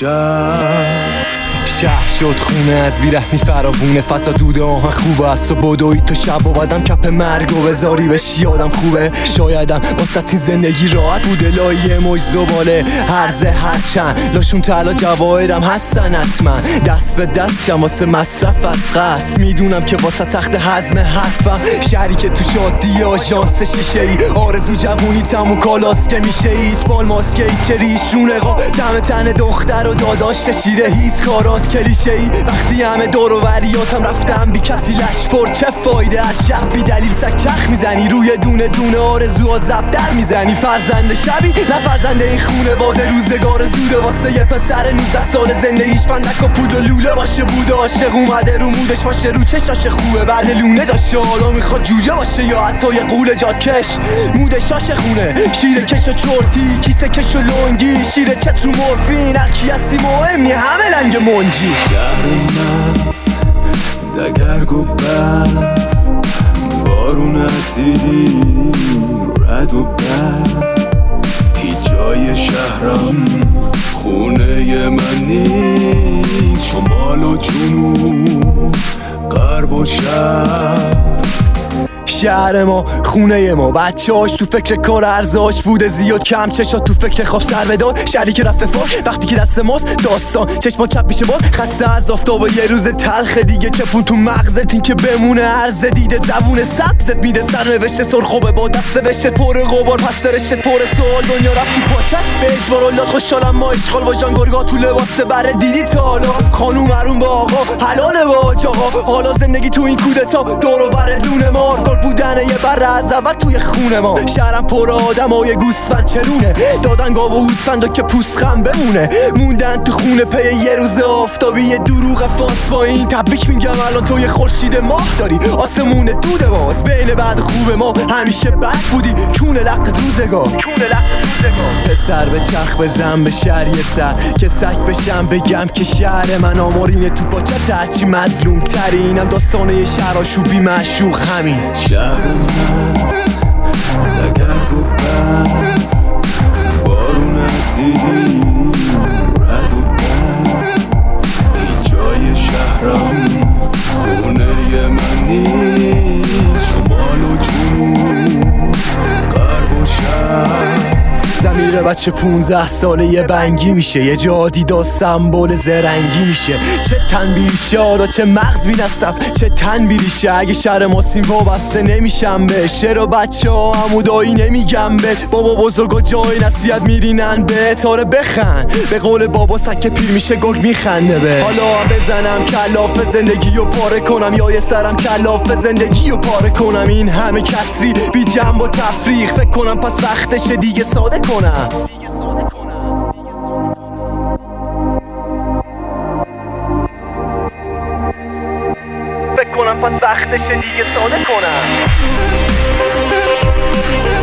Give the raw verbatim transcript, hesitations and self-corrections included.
شهر. شهر شد خونه از بیرحمی فراوونه، فضا دود آهن خوبه است و بدوی تو شب و بعدم کپ مرگ و بذاری بشی آدم خوبه. شایدم واسه این زندگی راحت بوده، لایه موج زباله هرزه هرچند لاشون تلا جواهرم هستن حتما. دست به دست شم واسه مصرف از قصد، میدونم که واسه تخت هضم حرفم. شهری که تو شادی آژانس شیشه ای، آرزو جوونی تم و کالاست که میشه هیچ بال ماسکه ای که ریشونه قا دم تن دختر و داداش شیره هیچ کارات کلیشه ای. وقتی همه دور و وریاتم رفتم بی کسی لش پر، چه فایده از شب بی دلیل سگ چرخ میزنی روی دونه دونه آرزوات زب در میزنی. فرزند شبی نه فرزند این خونه واده، روزگار زوده واسه یه پسر نوزده سال زندگیش فندک و پود و لوله باشه. بوده عاشق اومده رو مودش باشه، رو چشاش خوبه بعد لونه داشته حالا میخواد جوجه باشه یا حتی یه قول جاکش. مودش عاشق خونه شیره کش و چرتی، کیسه کش و لنگی، شیره چت رو مورفین، هرکی هستی مهمی همه رنگ منجی. شهر من دگرگ و برف، بارون اسیدی رد و برف. هیچ جای شهرم خونه من نیست، شمال و جنوب غرب و شرق. شهر ما خونه ما بچه هاش تو فکر کار ارزاش بوده زیاد، کم چشات تو فکر خواب سر بدار. شهری که رفت فاش وقتی که دست ماست داستان، چشما چپ میشه باز خسته از آفتاب یه روز تلخ دیگه. چپون تو مغزت این که بمونه عرض دیده، زبون سبزت میده سر نوشته سرخوبه با دست وشت پر غبار، پس سرشت پر سوال. دنیا رفت تو پاچت به اجبار اللات، خوشحالم ما اشغال و جانگرگا تو لباس بره دیدی تا حالا. خانوم مرون با آقا حلاله با آقا، حالا زندگی تو این کودتا دور و بر لونه مار بودن یه بر از اول توی خونه ما. شهرم پر آدمای گوسفند چرونه، دادن گاو و گوسفندا که پوست خم بمونه. موندن تو خونه پی یه روز آفتابی، یه دروغ فاس با این تبریک میگم الان تو یه خورشید ماه داری. آسمون دوده باز بین بعد خوب ما همیشه بد بودی، کونه لقت روزگار کونه لقت روزگار. پسر به چرخ بزن به شهر یه سر که سگ بشم بگم که شهر من آمارینه تو باچت هرچی مظلوم تری. اینم داستانه یه شهر آشوبی معشوق همین. شهر من دگرگ و برف، بارون اسیدی رد و برف. هیچ جای شهرم خونه من نیست، شمال و جنوب غرب و شرق. زمیر بچه پونزده ساله یه بنگی میشه، یه جادی دا سمبول زرنگی میشه. چه تنبیریشه حالا چه مغز بی نصب، چه تنبیریشه اگه شهر ما سیم وابسته نمیشم به. شعر بچه ها همودایی نمیگم به، بابا بزرگا جای نصیحت میرینن به تاره بخن. به قول بابا سکه پیر میشه گرگ میخنده به. حالا هم بزنم کلاف زندگی و پاره کنم، یا یه سرم کلاف زندگی و پاره کنم. این همه کسری بی جنب و تفریق، فکر کنم پس وقتشه دیگه ساده کنم دیگه ساده کنم دیگه ساده کنم فکر کنم پس وقتشه دیگه ساده کنم.